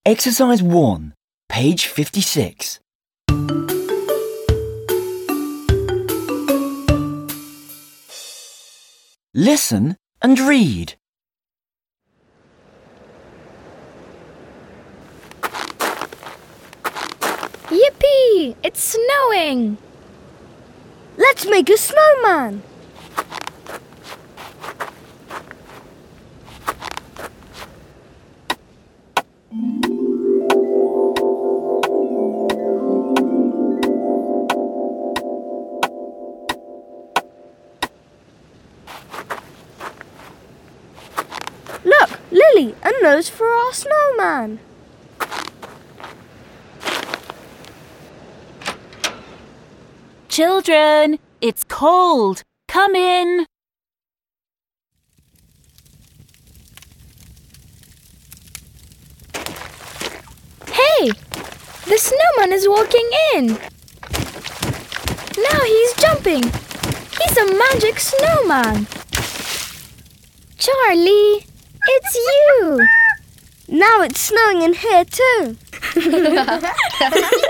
Exercise 1, page 56. Listen and read. Yippee! It's snowing! Let's make a snowman! Look, Lily, a nose for our snowman. Children, it's cold. Come in. Hey! The snowman is walking in! Now he's jumping! He's a magic snowman! Charlie, it's you! Now it's snowing in here too.